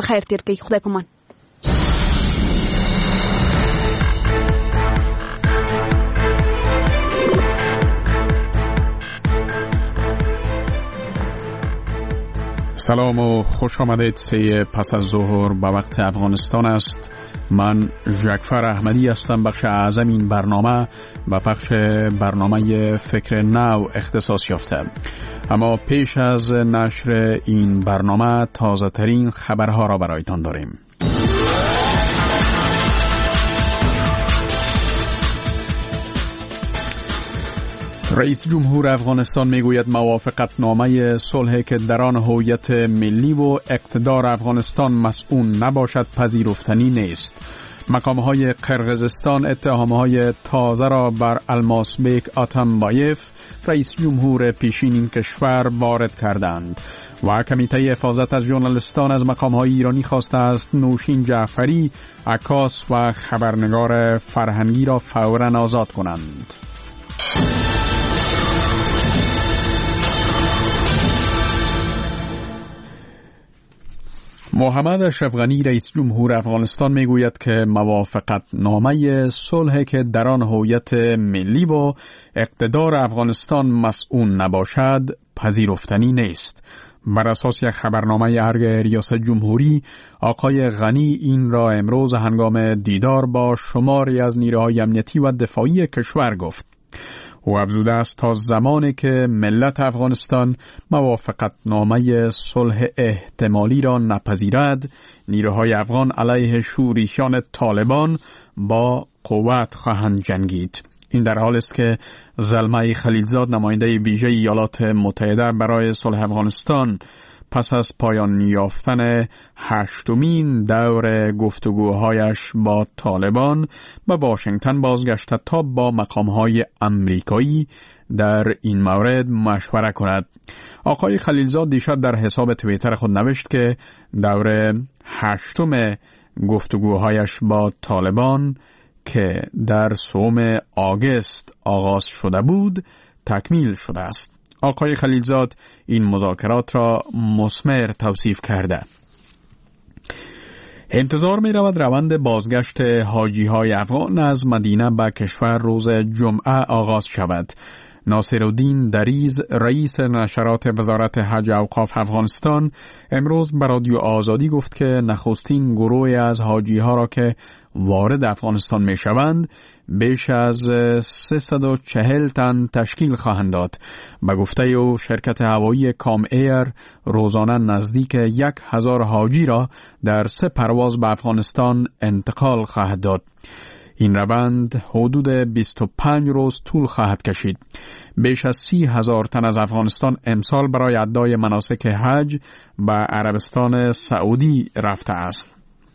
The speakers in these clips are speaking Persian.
بخیر تیر کی. خدای پامان. سلام و خوش آمدید. 3 پس از ظهر به وقت افغانستان است. من جعفر احمدی هستم. بخش اعظم این برنامه و بخش برنامه فکر نو اختصاص یافته. اما پیش از نشر این برنامه تازه ترین خبرها را برایتان داریم. رئیس جمهور افغانستان میگوید موافقت نامه صلح که در آن هویت ملی و اقتدار افغانستان مسئول نباشد پذیرفتنی نیست. مقامهای قرقیزستان اتهامهای تازه را بر الماسبک آتامبایف رئیس جمهور پیشین این کشور وارد کردند و کمیته حفاظت از ژورنالیستان از مقامهای ایرانی خواسته است نوشین جعفری، عکاس و خبرنگار فرهنگی را فوراً آزاد کنند. محمد اشرف غنی رئیس جمهور افغانستان میگوید که موافقت نامه صلح که در آن هویت ملی و اقتدار افغانستان مسئول نباشد پذیرفتنی نیست. بر اساس یک خبرنامه ارگ ریاست جمهوری، آقای غنی این را امروز هنگام دیدار با شماری از نیروهای امنیتی و دفاعی کشور گفت. او افزوده است تا زمانی که ملت افغانستان موافقت نامه صلح احتمالی را نپذیرد، نیروهای افغان علیه شورشیان طالبان با قوت خواهند جنگید. این در حال است که زلمه خلیلزاد نماینده ویژه ایالات متحده برای صلح افغانستان پس از پایان یافتن 8مین دور گفتگوهایش با طالبان به واشنگتن بازگشته تا با مقامهای امریکایی در این مورد مشوره کند. آقای خلیلزاد دیشب در حساب توییتر خود نوشت که دور 8م گفتگوهایش با طالبان که در 3 آگوست آغاز شده بود تکمیل شده است. آقای خلیلزاد این مذاکرات را مثمر توصیف کرده. انتظار می رود روند بازگشت حاجی های افغان از مدینه به کشور روز جمعه آغاز شود. ناصرالدین دریز رئیس نشرات وزارت حج اوقاف افغانستان امروز به رادیو آزادی گفت که نخستین گروه از حاجی ها را که وارد افغانستان می شوند بیش از 340 تن تشکیل خواهند داد. به گفته او شرکت هوایی کام ایر روزانه نزدیک 1000 حاجی را در 3 پرواز به افغانستان انتقال خواهد داد. این روند حدود 25 روز طول خواهد کشید. بیش از 30,000 تن از افغانستان امسال برای ادای مناسک حج به عربستان سعودی رفته است.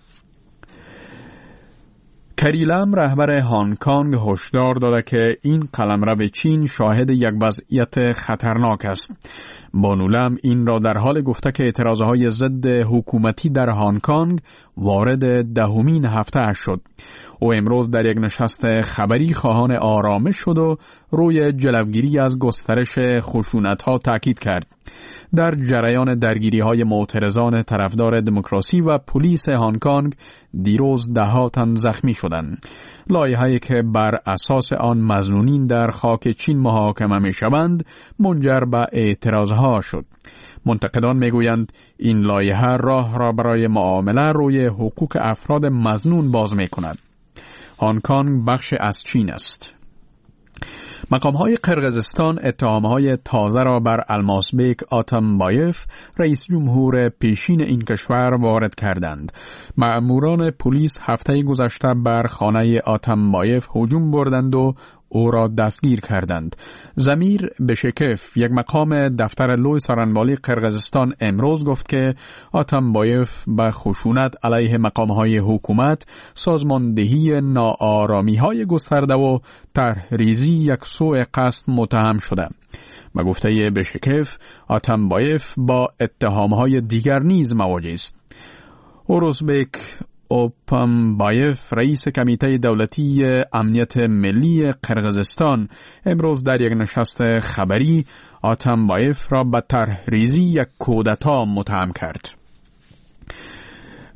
کری لم رهبر هنگ کنگ هشدار داده که این قلمرو چین شاهد یک وضعیت خطرناک است. بانو لم این را در حال گفته که اعتراضهای ضد حکومتی در هنگ کنگ وارد 10مین هفته شد. او امروز در یک نشست خبری خواهان آرامش شد و روی جلوگیری از گسترش خشونت‌ها تاکید کرد. در جریان درگیری‌های معترضان طرفدار دموکراسی و پلیس هنگ کنگ دیروز 10 تن زخمی شدند. لایحه‌ای که بر اساس آن مظنونین در خاک چین محاکمه می‌شوند منجر به اعتراضها شد. منتقدان میگویند این لایحه راه را برای معامله روی حقوق افراد مظنون باز می‌کند. هنگ کنگ بخش از چین است. مقامهای قرقیزستان اتهامهای تازه را بر الماسبک آتامبایف رئیس جمهور پیشین این کشور وارد کردند. مأموران پلیس هفته گذشته بر خانه آتامبایف هجوم بردند و او را دستگیر کردند. زمیر بشکف یک مقام دفتر لوی سارنوالی قرقیزستان امروز گفت که آتامبایف به خشونت علیه مقامهای حکومت، سازماندهی ناآرامی‌های گسترده و طرحریزی یک سوء قصد متهم شده. به گفته بشکف آتامبایف با اتهامهای دیگر نیز مواجه است. اوروزبک اوپامبایف رئیس کمیته دولتی امنیت ملی قرقیزستان امروز در یک نشست خبری آتامبایف را به طرحریزی یک کودتا متهم کرد.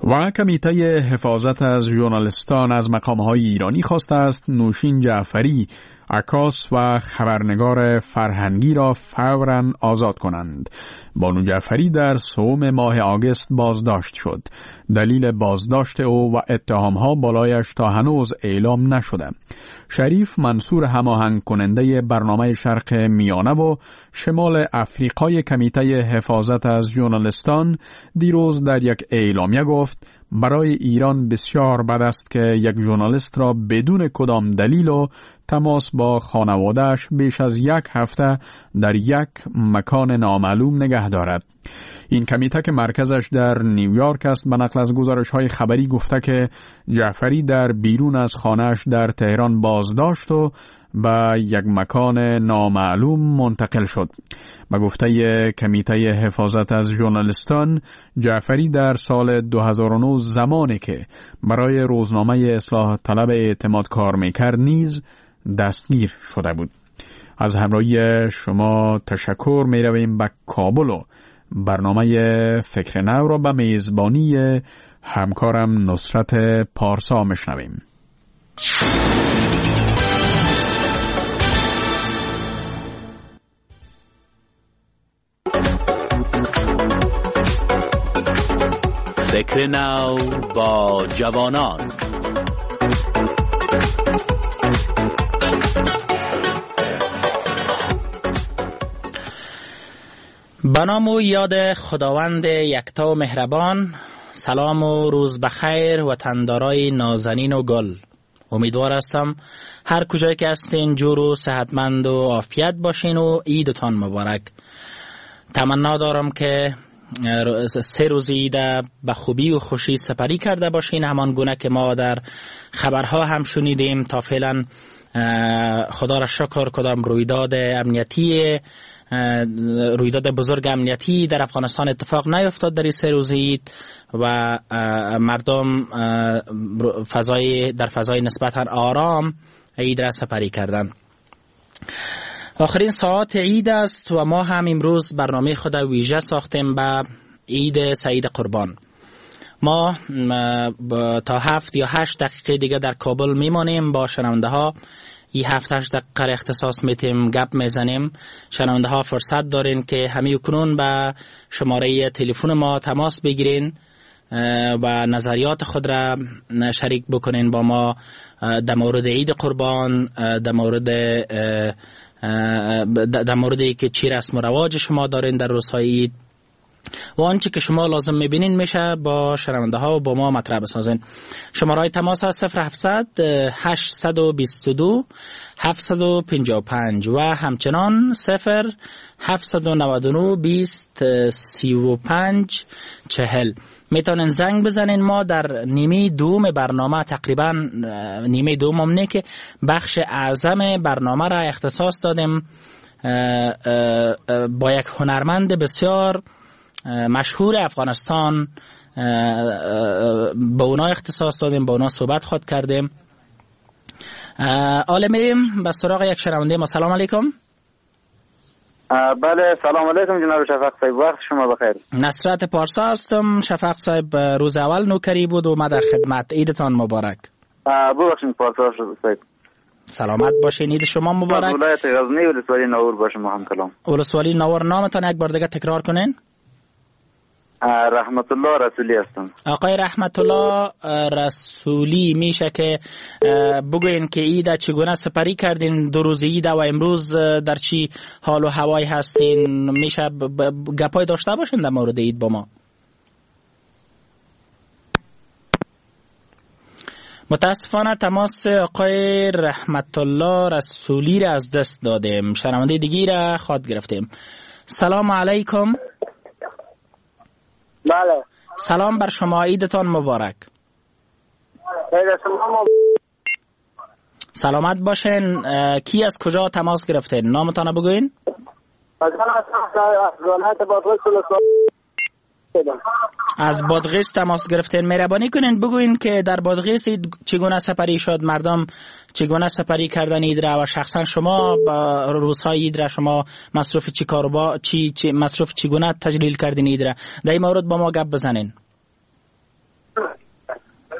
و کمیته حفاظت از ژورنالیستان از مقام‌های ایرانی خواسته است نوشین جعفری، عکاس و خبرنگار فرهنگی را فوراً آزاد کنند. بانو جعفری در سوم ماه آگوست بازداشت شد. دلیل بازداشت او و اتهام‌ها بالایش تا هنوز اعلام نشده. شریف منصور هماهنگ کننده برنامه شرق میانه و شمال افریقای کمیته حفاظت از ژورنالیستان دیروز در یک اعلامیه گفت برای ایران بسیار بد است که یک ژورنالیست را بدون کدام دلیل و تماس با خانواده‌اش بیش از 1 هفته در یک مکان نامعلوم نگه دارد. این کمیته که مرکزش در نیویورک است به نقل از گزارش‌های خبری گفته که جعفری در بیرون از خانه‌اش در تهران بازداشت و به یک مکان نامعلوم منتقل شد. به گفته کمیته حفاظت از ژورنالیستان، جعفری در سال 2009 زمانی که برای روزنامه اصلاح طلب اعتماد کار میکرد نیز دستگیر شده بود. از همراهی شما تشکر می رویم به کابل و برنامه فکر نو را به میزبانی همکارم نصرت پارسا میشنویم. فکر نو با جوانان. به نام و یاد خداوند یکتا و مهربان. سلام و روز بخیر وطندارای نازنین و گل. امیدوار هستم هر کجایی که هستین جور و صحتمند و عافیت باشین و عیدتان مبارک. تمنا دارم که 3 روز عید به خوبی و خوشی سپری کرده باشین، همان گونه که ما در خبرها هم شنیدیم. تا فعلا خدا را شکر کدام رویداد بزرگ امنیتی در افغانستان اتفاق نیفتاد در این 3 روز عید و مردم در فضای نسبتا آرام عید را سپری کردند. آخرین ساعات عید است و ما هم امروز برنامه خود ویژه ساختیم به عید سعید قربان. ما تا 7 یا 8 دقیقه دیگه در کابل میمانیم با شنونده ها. این 7-8 دقیقه اختصاص میتیم گپ میزنیم. شنونده ها فرصت دارین که همین کنون به شماره تلفن ما تماس بگیرین و نظریات خود را شریک بکنین با ما در مورد عید قربان، در موردی که چی رسم و رواج شما دارین در روزهای عید و آنچه که شما لازم میبینین میشه با شنونده ها و با ما مطرح بسازین. شماره تماس از 0700 822 755 و همچنان 0799 20 35 40. میتونین زنگ بزنین. ما در نیمه دوم برنامه، تقریبا نیمه دوم که بخش اعظم برنامه را اختصاص دادیم با یک هنرمند بسیار مشهور افغانستان، با اونا اختصاص دادیم، با اونا صحبت خود کردیم. حالا میریم به سراغ یک شنونده ما. سلام علیکم. بله سلام علیکم جناب شفق صاحب، وقت شما بخیر. نصرت پارسا هستم. شفق صاحب روز اول نوکری بود و ما در خدمت. عیدتان مبارک. ببخشید پارسا صاحب. سلامت باشین. عید شما مبارک. ولایت غزنی ولسوالی نور باشه ما هم کلام. ولسوالی نور نامتان یک بار دیگه تکرار کنین. رحمت الله رسولی هستم. آقای رحمت الله رسولی، میشه که بگوین که عید چگونه سپری کردین 2 روز عید و امروز در چی حال و هوای هستین؟ میشه گپای داشته باشین در مورد عید با ما؟ متاسفانه تماس آقای رحمت الله رسولی را از دست دادیم. شنونده دیگی را خواد گرفتیم. سلام علیکم. بله سلام بر شما، عیدتان مبارک. سلامت باشین. کی از کجا تماس گرفتین؟ نامتان بگوین. از بادغیس تماس گرفتین. مهربانی کنین بگوین که در بادغیس چگونه سپری شد، مردم چگونه سپری کردن عید را و شخصا شما با روزهای عید را شما مصروف چی کار با مصروف چگونه تجلیل کردین عید را؟ در این مورد با ما گپ بزنین.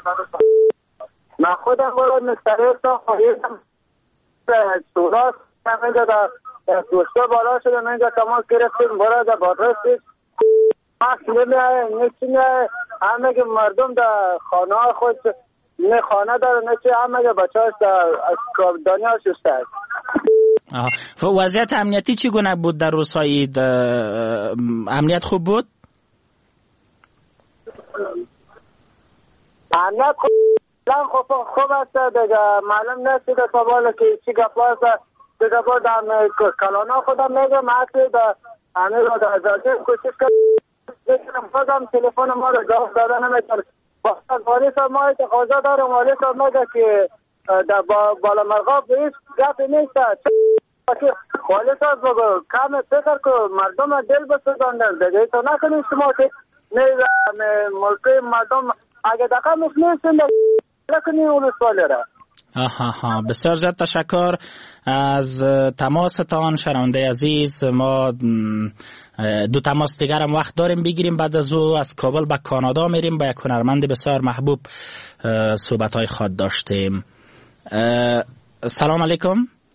من خودم باید مستریستان خواهیدم سوراس همینجا در دوسته بالا شده منجا تماس گرفتیم باید در بادرستید مکس نمیه نچی نه همه که مردم در خانه خود نه خانه داره نچی همه که بچه هاش در دنیا شسته است. وضعیت امنیتی چگونه بود در روزهای امنیت خوب بود؟ امنیت خوب است دیگه معلوم نیست که سوال که چی گپ است دیگه با در کلانا خودم میگم اصلی در همه را در ازاده کوشش کردم خودم تلفن ما را جواب دادن نمیتونم والی صاحب ما تقاضا دارم والی صاحب میگه که در بالا مرغاب هیچ گپی نیست والی صاحب کم فکر که مردم دل بسوزاندن دیگه تو نکنید شما که ملکی مردم اگه دقیقش نیستن نکنید اون سوالی را. بسیار زیاد تشکر از تماستان شنونده عزیز. ما دو تماس دیگر هم وقت داریم بگیریم، بعد از او از کابل به کانادا میریم، با یک هنرمند بسیار محبوب صحبت‌های خود داشتیم. سلام علیکم.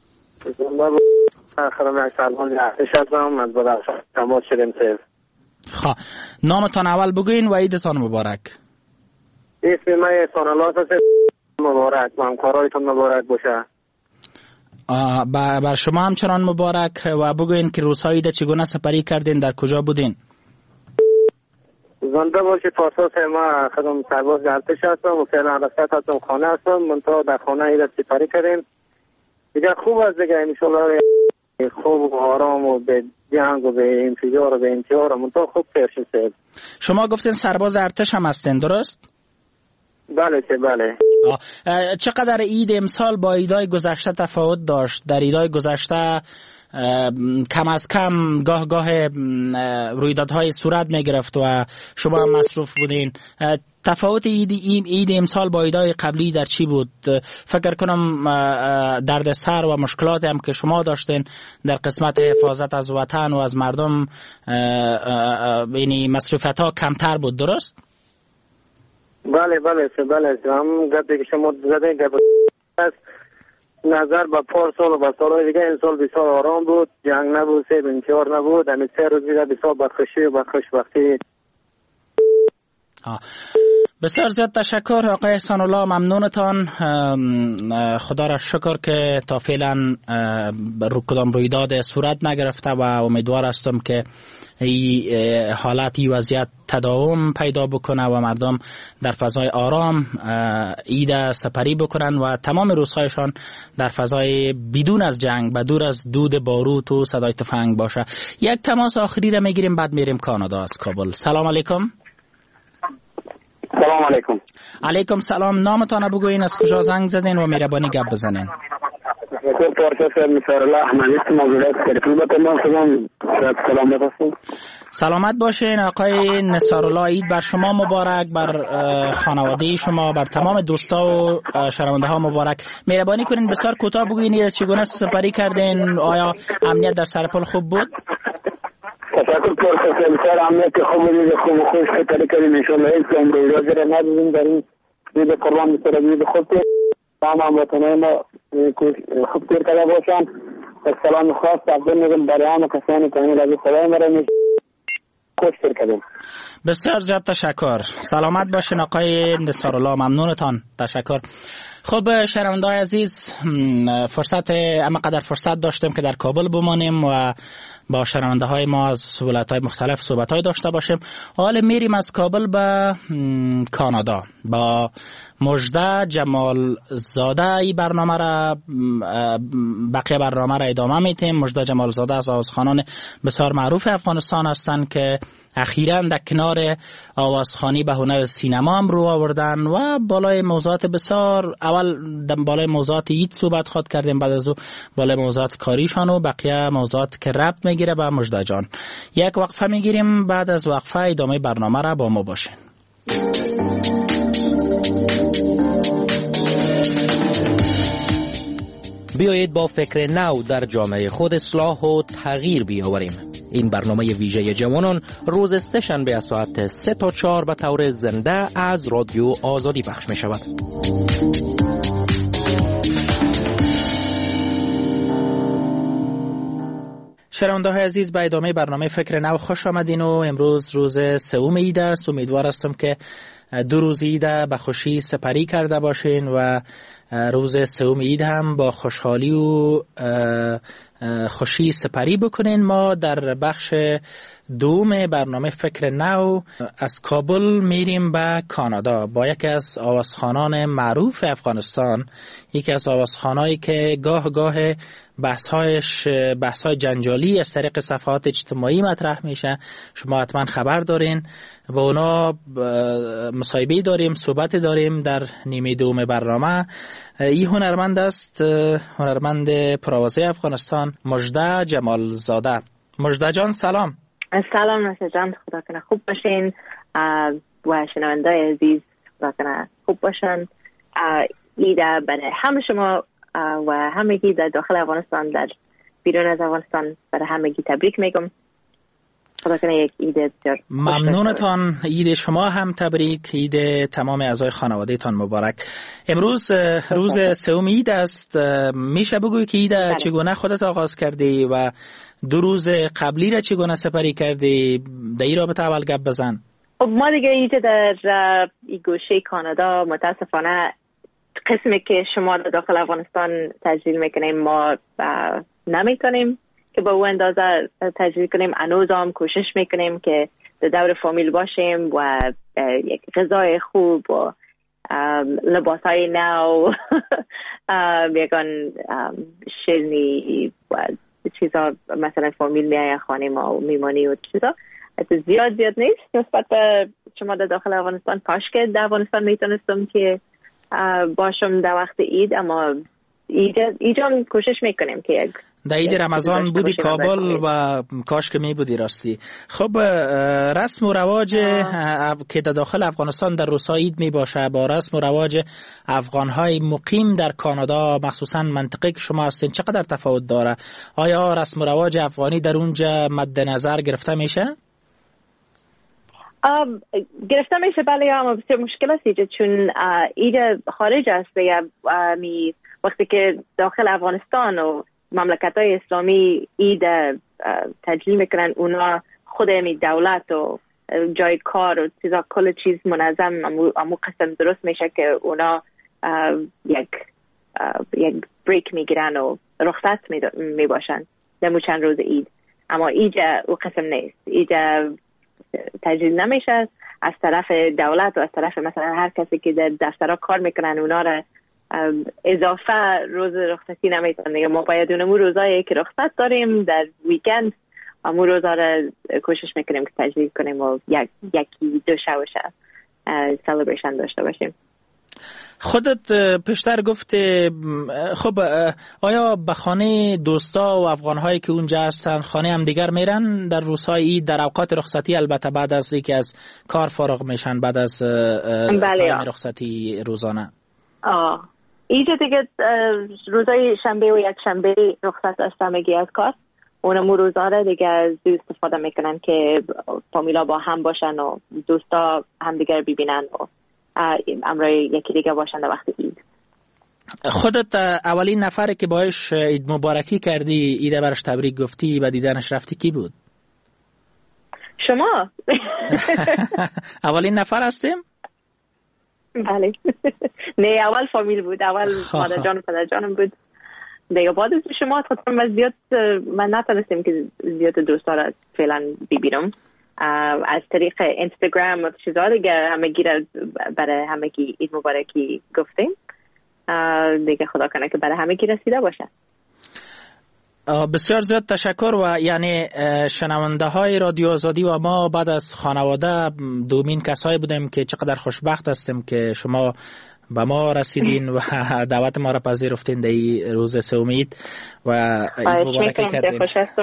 تماس شدیم سیف. نامتان اول بگوین و عیدتان مبارک. اسم من احسان الله است. مبارک و همکارایتون مبارک باشه. بر شما همچنان مبارک و بگوین که روزهای عید چگونه سپری کردین، در کجا بودین؟ زنده باشی پاساس ما خدم سرباز ارتش هستم و فعلا رسالت هستم خانه هستم منطقه در خانه عید سپری کردیم دیگه خوب است دیگه انشالله خوب و آرام و به جنگ و به انفجار و به انتحار منطقه خوب پیش شد. شما گفتین سرباز ارتش هم هستین درست؟ بله بله. چقدر عید امسال با عیدهای گذشته تفاوت داشت؟ در عیدهای گذشته کم از کم گاه رویدادهای صورت می گرفت و شما هم مصروف بودین. تفاوت عید امسال با عیدهای قبلی در چی بود؟ فکر کنم درد سر و مشکلات هم که شما داشتین در قسمت حفاظت از وطن و از مردم، یعنی مصروفیت ها کمتر بود درست؟ بله هم گفته که شما زده گفته است نظر به پارسال و به سالهای دیگه این سال بسیار آرام بود، جنگ نبود، سیب انتحار نبود، همین 3 روز دیگه بسیار بدخوشی و خوشبختی. بسیار زیاد تشکر آقای احسان الله، ممنونتان. خدا را شکر که تا فعلا کدام رویداد صورت نگرفته و امیدوار هستم که این حالت این وضعیت تداوم پیدا بکنه و مردم در فضای آرام عید سپری بکنن و تمام روزهایشان در فضای بدون از جنگ و دور از دود باروت و صدای تفنگ باشه. یک تماس آخری را میگیریم بعد میریم کانادا از کابل. سلام علیکم. سلام علیکم. علیکم سلام. نامتان بگوین، از کجا زنگ زدین و مهربانی گپ بزنین. سلامت باشین آقای نصارالله. عید بر شما مبارک، بر خانواده شما، بر تمام دوستا و شنونده ها مبارک. مهربانی کنین بسیار کوتاه بگوین چگونه سپری کردین؟ آیا امنیت در سرپل خوب بود؟ تشکر پرسه بسیار امنیت خوب بود، خوب و خوش سپری کردیم انشالله. هیچ کم رویدادی را ندیدیم در این عید قربان بسیار عید خوب بود. تمام وطنهای ما خوب تیر کرده باشن. سلام خاص تقدیم میگم برای همه کسانی که این رضی خدای مرا خوش تیر کردیم. بسیار زیاد تشکر. سلامت باشین آقای نصارالله، ممنونتان. تشکر. خب شنونده‌های عزیز، اما قدر فرصت داشتیم که در کابل بمانیم و با شنونده‌های ما از ولایت‌های مختلف صحبت‌های داشته باشیم. حالا میریم از کابل به کانادا با مژده جمال زاده. این برنامه را بقیه برنامه را ادامه میتیم. مژده جمال زاده از آوازخوانان بسیار معروف افغانستان هستند که اخیراً در کنار آوازخوانی به هنر سینما هم رو آوردن و بالای موضوعات بسیار، اول بالای موضوعات عید صحبت خود کردیم، بعد از او بالای موضوعات کاریشان و بقیه موضوعات که ربط میگیره به مژده جان. یک وقفه میگیریم، بعد از وقفه ادامه برنامه را با ما باشین. بیایید با فکر نو در جامعه خود اصلاح و تغییر بیاوریم. این برنامه ویژه جوانان روز سه شنبه از ساعت 3 تا 4 به طور زنده از رادیو آزادی پخش می شود. شنونده‌های عزیز، به ادامه برنامه فکر نو خوش آمدین و امروز روز سوم عید است. امیدوار هستم که 2 روز عید به خوشی سپری کرده باشین و روز سوم عید هم با خوشحالی و خوشی سپری بکنین. ما در بخش دوم برنامه فکر نو از کابل میریم به کانادا با یکی از آوازخوانان معروف افغانستان، یکی از آوازخوانایی که گاه بحث‌های جنجالی از طریق صفحات اجتماعی مطرح میشه. شما حتما خبر دارین. با اونا مصاحبه داریم، صحبت داریم در نیمه دوم برنامه. این هنرمند است، هنرمند پرآوازه افغانستان، مژده جمال زاده. مژده جان سلام. سلام ناصر جان، خدا کنه خوب باشین و شنونده‌های عزیز خدا کنه خوب باشن. عید برای همه شما و همگی در داخل افغانستان، در بیرون از افغانستان، برای همگی تبریک میگم. خدا کنه یک عید بسیار ممنونتان. عید شما هم تبریک، عید تمام اعضای خانواده تان مبارک. امروز روز سوم عید است. میشه بگوی که عید چگونه خودت آغاز کردی و 2 روز قبلی را چگونه سپری کردی؟ در این رابطه اول گپ بزن. ما دیگه عید در این گوشه کانادا متاسفانه قسمی که شما در داخل افغانستان تجلیل میکنیم ما نمیتونیم که با اون اندازه تجلیل کنیم. هنوز هم کوشش میکنیم که در دور فامیل باشیم و یک غذای خوب و لباسای نو یکان شیرینی و چیزا، مثلا فامیل میای خانه ما و میمانی و چیزا زیاد نیست نسبت به شما در داخل افغانستان. کاش که در افغانستان میتونستم که باشم در وقت عید، اما اینجا کوشش میکنیم که یک در عید رمضان بودی کابل و کاش که می بودی راستی. خب رسم و رواج که در داخل افغانستان در روزهای عید می باشه با رسم و رواج افغانهای مقیم در کانادا، مخصوصا منطقه که شما هستین، چقدر تفاوت داره؟ آیا رسم و رواج افغانی در اونجا مد نظر گرفته میشه؟ گرفته میشه بله، اما بسیار مشکل است چون عید خارج است. وقتی که داخل افغانستان و مملکت‌های اسلامی عید تجلیل میکنن، اونا خود دولت و جای کار و چیزا کل چیز منظم امو قسم درست میشه که اونا یک بریک میگیرن و رخصت میباشن در چند روز عید. اما عید او قسم نیست، عید تجلیل نمیشه از طرف دولت و از طرف مثلا هر کسی که در دفترها کار میکنن. اونا را اضافه روز رخصتی نمیتونن. ما باید اونمو روزایی که رخصت داریم در ویکند امو روزا را کوشش میکنیم که تجلیل کنیم و یکی 2 شب سلبریشن داشته باشیم. خودت پیشتر گفته خب آیا به خانه دوستا و افغان‌هایی که اونجا هستن خانه هم دیگر میرن در روزهای عید، در اوقات رخصتی، البته بعد از اینکه از کار فارغ میشن بعد از تایم رخصتی روزانه؟ اینجا دیگه روزای شنبه و یک شنبه رخصت است همگی از کار. اونمو روزا را دیگه از استفاده میکنن که فامیلا با هم باشن و دوستا هم دیگر ببینن و امرای یکی دیگه باشن در وقت عید. خودت اولین نفری که باش عید مبارکی کردی، عید برش تبریک گفتی و دیدنش رفتی کی بود؟ شما. اولین نفر هستیم؟ بله. نه اول فامیل بود، اول مادر جان و پدر جانم بود. دیگه بعد از شما خودم زیاد من نتونستم که زیاد دوستا را فعلا ببینم. از طریق اینستاگرام و چیزا دیگه همگی را برای همگی عید مبارکی گفتیم. دیگه خدا کنه که برای همگی رسیده باشه. بسیار زیاد تشکر. و یعنی شنونده های رادیو آزادی و ما بعد از خانواده دومین کسایی بودیم که چقدر خوشبخت هستیم که شما به ما رسیدین و دعوت ما را پذیرفتین در این روز سوم عید و عید مبارکی کردین.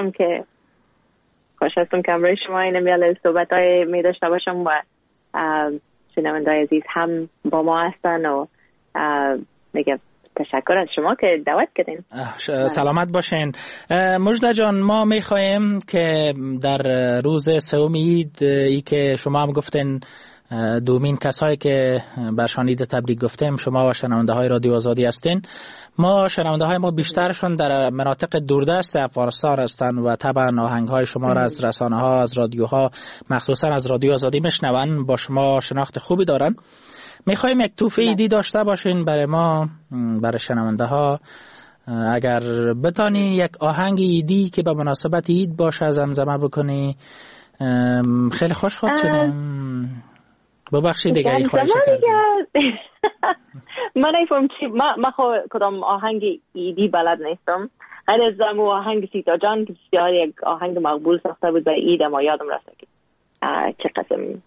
خوش هستم که امروز شما این میال صحبت های می داشته باشم و شنونده عزیز هم با ما هستن و میگه تشکر از شما که دعوت کردین. سلامت باشین. مژده جان، ما میخوایم که در روز سوم عید، ای که شما هم گفتین دومین کسایی که برشان عید تبریک گفتیم شما و شنونده های رادیو آزادی هستین، ما شنونده های ما بیشترشون در مناطق دوردست افغانستان هستن و طبعا آهنگ های شما را از رسانه ها، از رادیوها، مخصوصا از رادیو آزادی میشنون، با شما شناخت خوبی دارن. میخوایم یک توفه ایدی داشته باشین برای ما، برای شنونده ها. اگر بتانی یک آهنگ ایدی که به مناسبت عید باشه زمزمه بکنی خیلی خوشحال شدم. ببخشید دیگه این خواهش کردم. من نفهم چی، من کدام آهنگ ایدی بلد نیستم. هر از دمو آهنگ سیتا جان که بسیار یک آهنگ مقبول ساخته بود برای عید، اما یادم رسته که چه قسم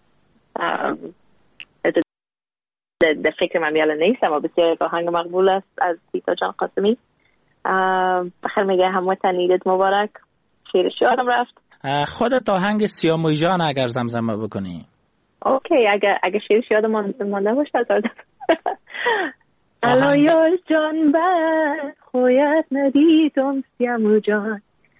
در فکر من بیاله نیست، اما بسیار یک آهنگ مقبول است از سیتا جان قاسمی. بخیر میگه هموطن عیدت مبارک، شیرش یادم رفت. خودت آهنگ سیاموی جان اگر زمزمه بکنی. اوکی، اگه شیرش یادم مانده باشه الو یار جان بر خویت ندیدم سیامو جان.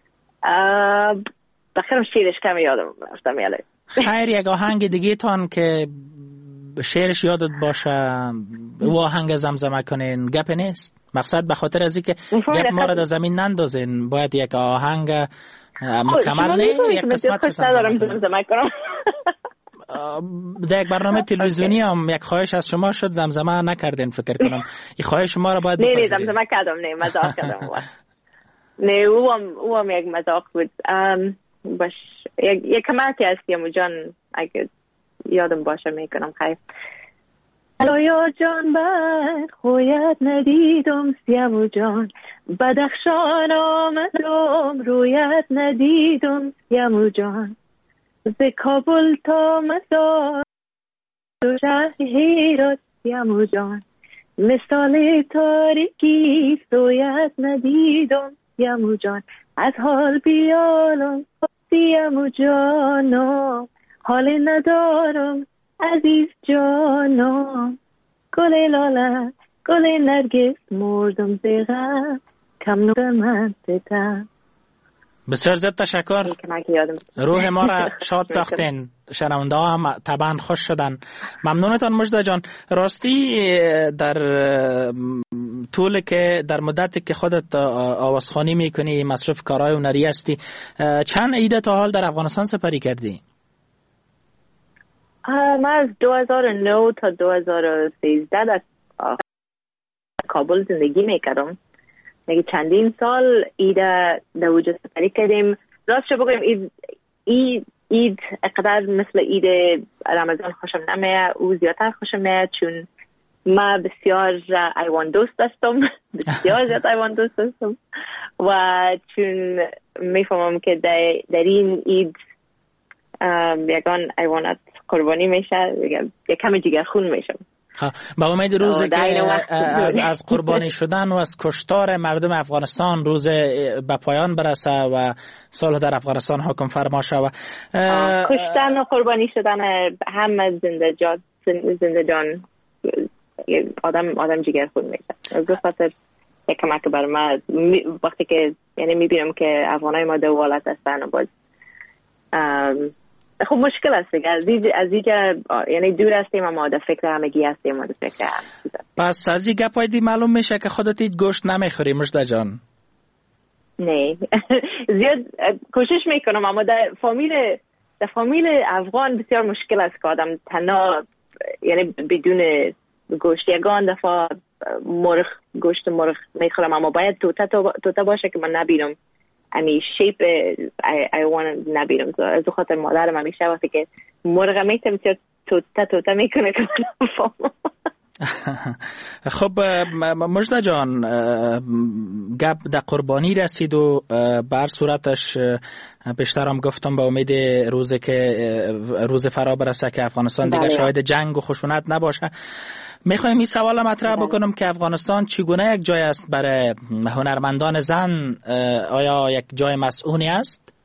بخیرم شیرش کمی یادم رفتم یاله. خیر، یک آهنگ دیگه تان که شعرش یادت باشه و آهنگ زمزمه کنین گپ نیست. مقصد به خاطر از اینکه گپ ما را در زمین نندازین، باید یک آهنگ مکمل نه یک قسمت زمزمه کنم. در یک برنامه تلویزیونی هم یک خواهش از شما شد زمزمه نکردین، فکر کنم این خواهش ما را باید نه زمزمه کردم، نه مزاق کردم. نه او هم یک مزاق بود. باش یک کماتی هستیم جان اگه یادم باشه میکنم. خیلی الو یار جان بر خویت ندیدم سیامو جان، بدخشان آمدم رویت ندیدم سیامو جان، ز کابل تا مزار و شهر هرات سیامو جان، مثال تاریکی سویت ندیدم سیامو جان، از حال بیالم سیامو جانم، حال ندارم عزیز جانم، گل لاله گل نرگس مردم زغم، کم نور من ستم. بسیار زیاد تشکر، روح ما را شاد ساختین. شنونده ها هم طبعا خوش شدن. ممنونتان مژده جان. راستی در طول که در مدتی که خودت آوازخوانی میکنی، مصروف کارهای هنری هستی، چند عید تا حال در افغانستان سپری کردی؟ من از 2009 تا 2013 در کابل زندگی میکردم. دیگه چندین سال عید در وجود سپری کردیم. راست شو بگویم عید اقدر مثل عید رمضان خوشم نمیاد، او زیادتر خوشم میاد چون من بسیار ایوان دوست هستم. بسیار زیاد ایوان دوست هستم و چون میفهمم که در این عید یکان ایوانت قربانی میشه، یک کمی جگرخون میشم. با امید روزی که از قربانی شدن و از کشتار مردم افغانستان روز به پایان برسه و صلح در افغانستان حکم فرما شود. کشتن و قربانی شدن همه زنده جان آدم جگرخون میشه. از دو خاطر یک کمک بر من وقتی که یعنی میبینم که افغانای ما دو حالت هستن و باز خب مشکل است دیگه. از اینجا یعنی دور هستیم اما در فکر همگی هستیم و در فکر پس از این گپ هایدی معلوم میشه که خودت هیچ گوشت نمیخوری مژده جان؟ نه زیاد کوشش میکنم اما در فامیل افغان بسیار مشکل است که آدم تنها یعنی بدون گوشت. یگان دفعه گوشت مرغ میخورم اما باید توته باشه که من نبینم امی شیپ I want نبینم. از خاطر مادرم همیشه وقتی که مرغ میتم توته میکنه که خب مژده جان، گپ در قربانی رسید و بر صورتش پیشترم گفتم به امید روز فرا برسه که افغانستان دیگه شاهد جنگ و خشونت نباشه. میخوایم این سوال مطرح بکنم که افغانستان چگونه یک جای است برای هنرمندان زن؟ آیا یک جای مسئولی است؟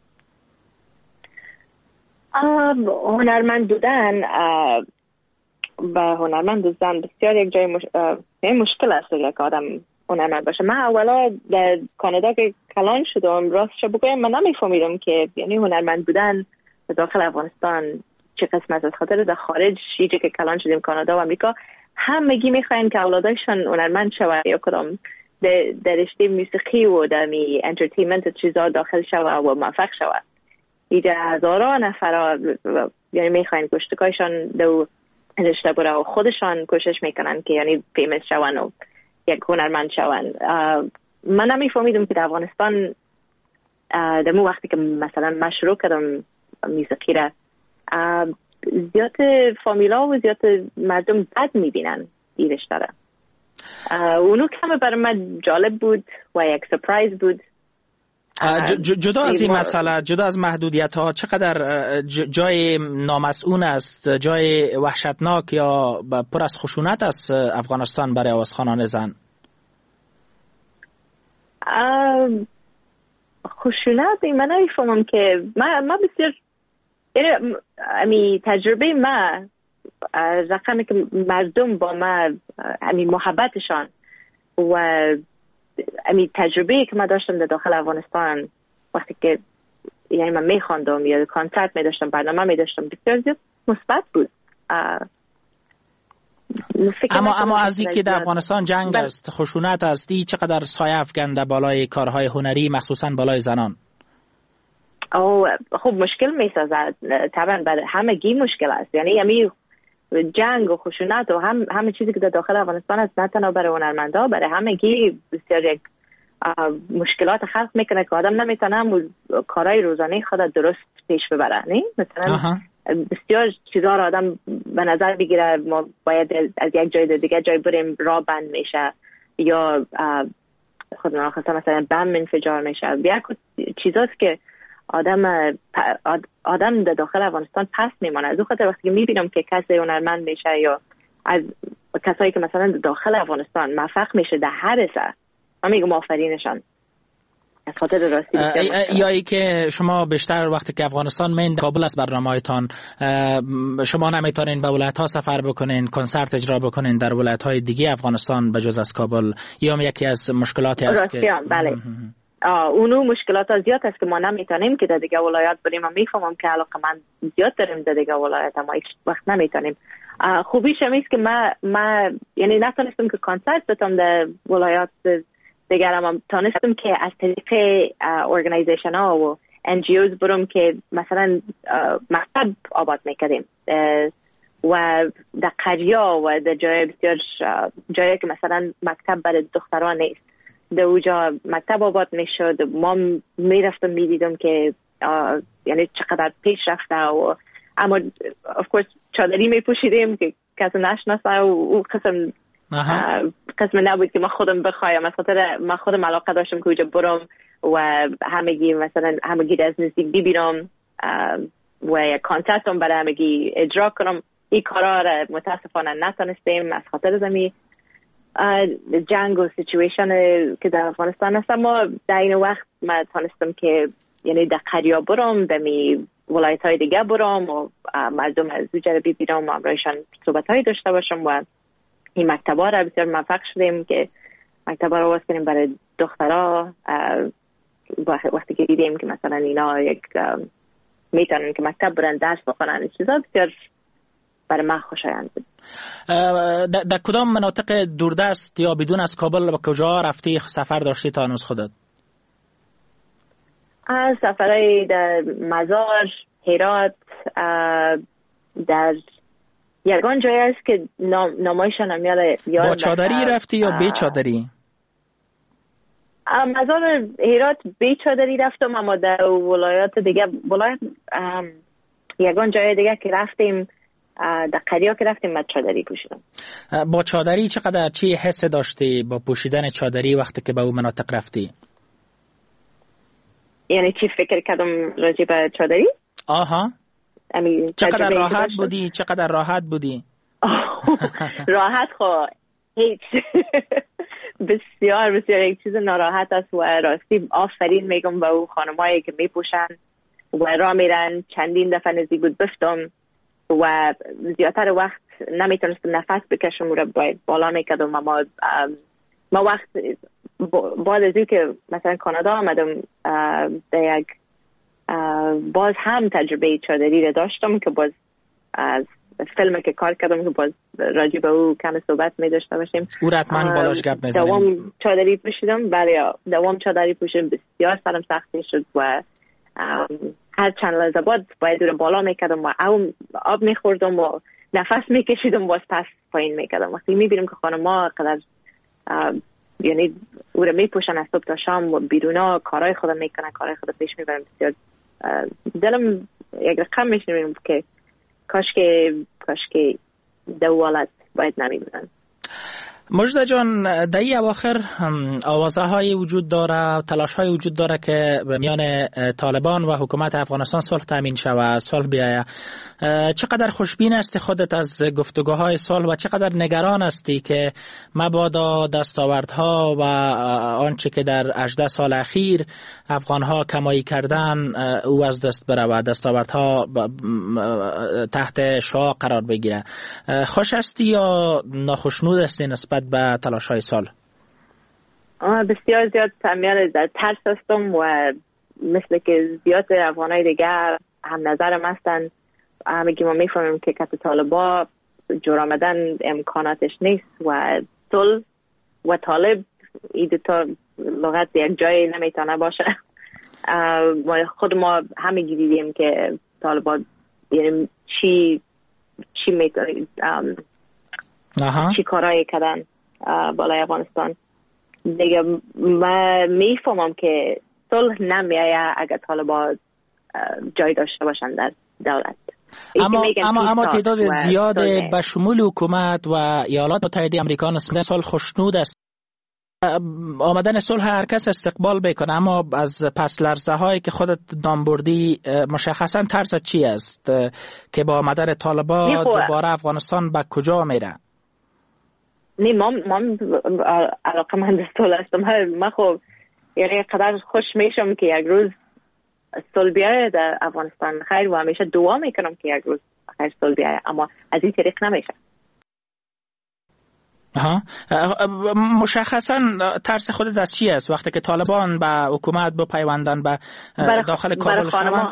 هنرمند بودن و هنرمند زن بسیار یک جای مشکل است که آدم هنرمند باشه. من اولا در کانادا که کلان شدم راستش بگویم من نمیفهمیدم که یعنی هنرمند بودن داخل افغانستان چه قسمت از خاطر در خارج شیجه که کلان شدیم کانادا و امریکا همگی میخواین که اولادایشان هنرمند شود یا کدام در رشته موسیقی و در می انترتینمنت چیزا داخل شود و موفق شود. ایده هزاران نفر یعنی میخواین کشتکایشان دو رشته بره و خودشان کوشش میکنن که یعنی فیمس شون و یک هنرمند شون. من نمیفهمیدم که در افغانستان در مو وقتی که مثلا من شروع کردم موسیقی را زیاد فامیلا و زیاد مردم بد میبینن این رشته را. اونو کم برای من جالب بود و یک سپرایز بود. جدا از این مسئله، جدا از محدودیت ها، چقدر جای نامسئول است، جای وحشتناک یا پر از خشونت است افغانستان برای آوازخوانان زن؟ خشونت من نمیفهمم که من بسیار تجربه من رقمی که مردم با من محبتشان و تجربه که من داشتم در داخل افغانستان وقتی که یعنی من میخواندم یا کنسرت میداشتم برنامه میداشتم بسیار زیاد مثبت بود. اما از این که در افغانستان جنگ است، خشونت است، این چقدر سایه افکنده بالای کارهای هنری مخصوصا بالای زنان؟ خب مشکل میسازد طبعا برای همگی مشکل است. یعنی جنگ و خشونت و همه چیزی که در داخل افغانستان است نه تنها برای هنرمندا برای همگی بسیار یک مشکلات خلق میکنه که آدم نمیتونه کارهای روزانه خود درست پیش ببره. نه مثلا بسیار چیزا رو آدم به نظر بگیره ما باید از یک جای دیگه جای بریم راه بند میشه یا خود ناخواسته مثلا بم انفجار میشه. یک چیزاست که آدم در داخل افغانستان پس میمانه. از اون خاطر وقتی میبینم که کسی هنرمند میشه یا از کسایی که مثلا داخل افغانستان موفق میشه در هر رشته من میگم آفرینشان از خاطر راستی. یا ای که شما بیشتر وقتی که افغانستان من کابل است برنامه‌تان شما نمیتونین به ولایت‌ها سفر بکنین کنسرت اجرا بکنین در ولایت‌های دیگه افغانستان به جز از کابل یا یکی از مشکلاتی است که بله اونو مشکلات زیاد است که ما نمیتونیم که در دیگه ولایت بریم. من میفهمم که علاقه من زیاد داریم در دیگه ولایت اما هیچ وقت نمیتونیم. خوبیش همیست که ما یعنی نتونستم که کنسرت بتم در ولایت دیگر اما تونستم که از طریق ارگانیزیشن ها و NGOs برم که مثلا مکتب آباد میکردیم و در قریا و در جای بسیار جایی که مثلا مکتب برای دختران نیست در اوجا مکتب آباد میشد. ما میرفتم میدیدم که یعنی چقدر پیش رفته و اما of course چادری میپوشیدیم که کسی نشناسه و او قسم نبود که من خودم بخوایم. از خاطر من خودم علاقه داشتم که اوجا برم و همگی از نزدیک ببینم و یک کنسرتم برای همگی اجرا کنم. این کارا را متاسفانه نتونستیم از خاطر زمین جنگ و سیچویشن که در افغانستان است. اما در این وقت من تونستم که یعنی در قریا برم در ولایت های دیگه برم و مردم از او جربی بیرم و امرایشان صحبت های داشته باشم و این مکتب ها را بسیار موفق شدیم که مکتب ها را آواز کنیم برای دخترها. وقتی که دیدیم که مثلا اینا یک میتونن که مکتب برن درس بخونن چیزا بسیار برای من خوشایند بود. در کدام مناطق دوردست یا بدون از کابل و کجا رفتی سفر داشتی تا هنوز خودت؟ سفرهای در مزار، هرات، در یگان جایی است که نامایشان هم یاد با چادری رفتی یا بی چادری؟ مزار هرات بی چادری رفتم اما در ولایات دیگه یگان جای دیگه که رفتیم در قریا که رفتیم من چادری پوشیدم. با چادری چقدر چی حس داشتی با پوشیدن چادری وقتی که به اون مناطق رفتی؟ یعنی چی فکر کردم راجع به چادری؟ آها چقدر راحت بودی؟ راحت هیچ بسیار یک چیز ناراحت است و راستی آفرین میگم به اون خانمایی که میپوشن و راه میرن. چندین دفعه نزدیک بود بفتم و زیادتر وقت نمیتونستم نفس بکشم و باید بالا میکردم اما ما وقت بعد از که مثلا کانادا آمدم در یک باز هم تجربه چادری را داشتم که باز از فیلمی که کار کردم که باز راجع به او کم صحبت می داشته باشیم. او را حتما بالاش گپ بزنیم. دوام چادری پوشیدم، بله دوام چادری پوشیدم، بسیار سرم سختی شد و هر چند لحظه بعد باید رو بالا میکردم و آب میخوردم و نفس میکشیدم باز پس پایین میکردم. وقتی میبینم که خانم‌ها قدر یعنی او رو میپوشن از صبح تا شام و بیرونا کارهای خود میکنن، کارهای خود پیش میبرن، بسیار دلم یک رقم میشنویم که کاش که دولت باید نمیبودن. مجده جان، در این اواخر آوازه های وجود داره، تلاش های وجود داره که میان طالبان و حکومت افغانستان صلح تامین شود، صلح بیاید. چقدر خوشبین هستی خودت از گفتگوهای صلح و چقدر نگران هستی که مبادا دستاوردها و آنچه که در 18 سال اخیر افغانها کمایی کردن او از دست بره، دستاوردها تحت شعاع قرار بگیره؟ خوش هستی یا ناخوشنود هستی نسبت به تلاش های صلح؟ بسیار زیاد میان ترس هستم و مثل که زیاد افغانای دیگر هم نظرم هستن. همگی ما میفهمیم که کت طالبا جور آمدن امکاناتش نیست و صلح و طالب این دوتا لغت یک جای نمیتونه باشه. خود ما همگی دیدیم که طالبا یعنی چی چی کارایی کردن بالای افغانستان. دیگه من میفهمم که صلح نمیایه اگر طالبا جای داشته باشن در دولت. اما تعداد زیاد به شمول حکومت و ایالات متحده آمریکا نسبت صلح خوشنود است. آمدن صلح هر کس استقبال بکنه، اما از پس لرزه هایی که خودت نام بردی مشخصا ترس چی است که با آمدن طالبان دوباره افغانستان به کجا میره؟ نه ما علاقه من به صلح هستم. من خب یعنی قدر خوش میشم که یک روز صلح بیاید در افغانستان خیر و همیشه دعا میکنم که یک روز خیر صلح بیاید، اما از این طریق نمیشه. مشخصا ترس خودت از چی است وقتی که طالبان به حکومت بپیوندن به داخل کابل شوند؟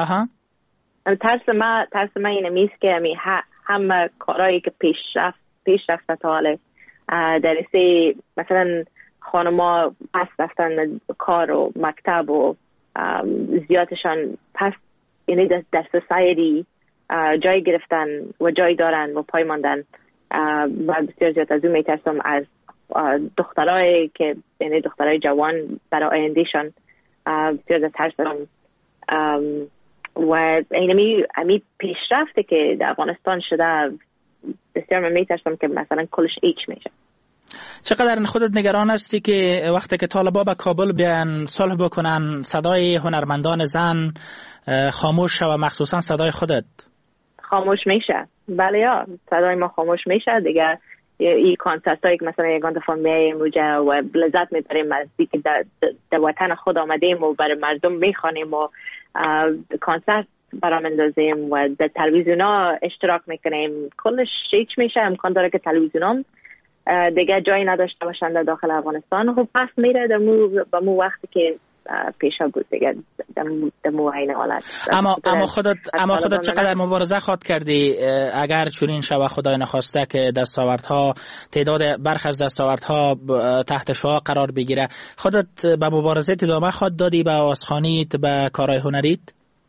ترس من اینه میست که همه کارهایی که پیش رفته تا حاله در سه مثلا خانما پس رفتن کار و مکتب و زیادشان پس یعنی در سوسایتی جای گرفتن و جای دارن و پای ماندن و بسیار زیاد از اون میترسم از دخترای که یعنی دخترای جوان برای آیندهشان بسیار زیاد ترس دارم و اینمی پیشرفته که در افغانستان شده بسیار من میترسم که مثلا کلش ایچ میشه. چقدر خودت نگران هستی که وقتی که طالبا به کابل بیان صلح بکنن صدای هنرمندان زن خاموش شود، مخصوصا صدای خودت خاموش میشه؟ بله یا صدای ما خاموش میشه دیگه. این کانسرت هایی که مثلا یگان دفعه میاییم و لذت میبریم از اینکه در وطن خود آمدیم و برای مردم میخوانیم و کانسرت برام اندازیم و در تلویزیون ها اشتراک میکنیم، کلش هیچ میشه. امکان داره که تلویزیون هم دیگه جایی نداشته باشن در داخل افغانستان. خب پس میره به مو وقتی که پیشا بود دیگه در مو عین حالت. اما خودت چقدر مبارزه خواد کردی اگر چنین شود خدای نخواسته که دستاوردها تعداد برخی از دستاوردها تحت شعاع قرار بگیره، خودت به مبارزه ادامه خواد دادی، به آوازخوانیت، به کارهای هنریت؟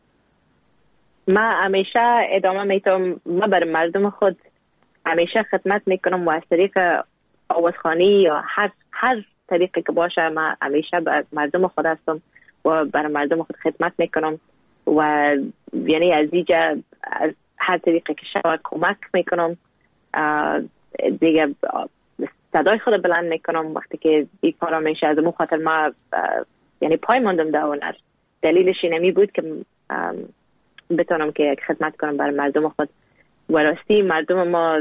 من همیشه ادامه میتونم. من برای مردم خود همیشه خدمت میکنم و از طریق آوازخوانی یا هر طریقی که باشه من همیشه به مردم خود هستم و برای مردم خود خدمت میکنم و یعنی از اینجا از هر طریقی که شود کمک میکنم دیگه صدای خود بلند میکنم. وقتی که این کارا میشه از اون خاطر ما یعنی پای ماندم در هنر. دلیلش اینمی بود که بتونم که یک خدمت کنم برای مردم خود و راستی مردم ما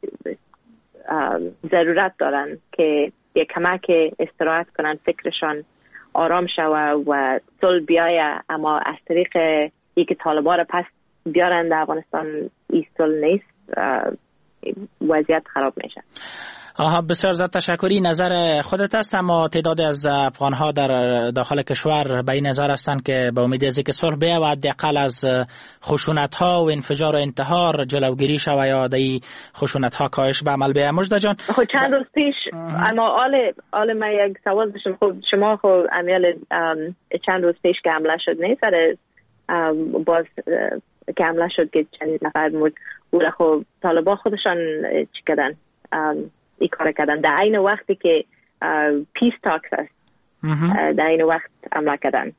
ضرورت دارن که یک کمک استراحت کنن، فکرشان آرام شوه و صلح بیایه. اما از طریق ای که طالبان را پس بیارن در افغانستان این صلح نیست. وضعیت خراب میشه. بسیار زیاد تشکری. نظر خودت است، اما تعدادی از افغان‌ها در داخل کشور به این نظر هستند که به امید از اینکه صلح بیاید و حداقل از خشونت‌ها و انفجار و انتحار جلوگیری شود یا دی خشونت‌ها کاهش به عمل بیاید. مجده جان، خب چند روز پیش اما آل من یک سوال داشتم. خب شما خب امیال چند روز پیش که حمله شد نیست سر باز که حمله شد که چند نفر مرد و خب طالبان خودشان چی کردن؟ این کار کردن در این وقتی که پیس تاکس است، در این وقت عمل کردن.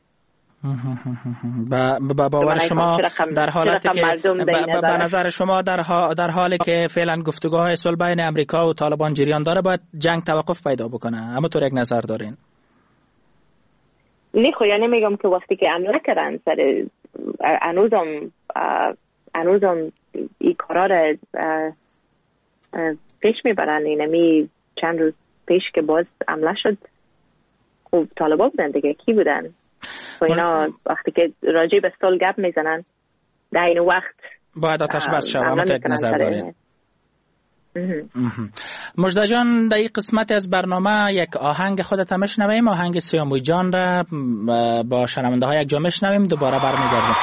با باور شما در حالتی که به نظر شما در حالی که فعلا گفتگوهای صلح بین امریکا و طالبان جریان داره باید جنگ توقف پیدا بکنه، اما تو یک نظر دارین؟ نه خو یعنی میگم که وقتی که عمل کردن سر هنوزم این کارا را پیش میبرن. اینمی چند روز پیش که باز حمله شد خب طالبان بودن دیگه، کی بودن؟ و اینا وقتی که راجع به صلح گپ میزنن در این وقت باید آتش بس شود. اما تو یک نظر دارین؟ مجده جان، در این قسمت از برنامه یک آهنگ خودت میشنویم، آهنگ سیاموی جان را با شنونده ها یک جا میشنویم، دوباره برمیگردیم.